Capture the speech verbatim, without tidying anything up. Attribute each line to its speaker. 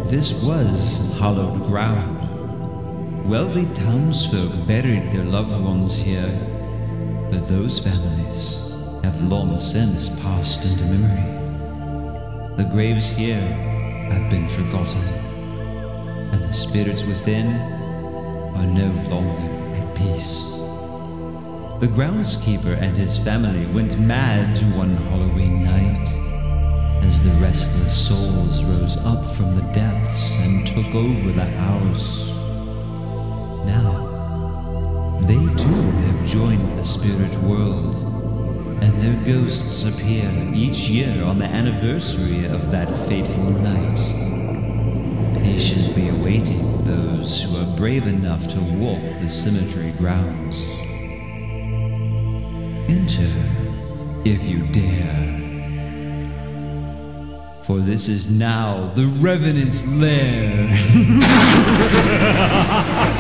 Speaker 1: This was hallowed ground. Wealthy townsfolk buried their loved ones here, but those families have long since passed into memory. The graves here have been forgotten, and the spirits within are no longer at peace. The groundskeeper and his family went mad one Halloween night as the restless souls rose up from the depths and took over the house. Now, they too have joined the spirit world, and their ghosts appear each year on the anniversary of that fateful night, patiently awaiting those who are brave enough to walk the cemetery grounds. Enter, if you dare, for this is now the Revenant's lair.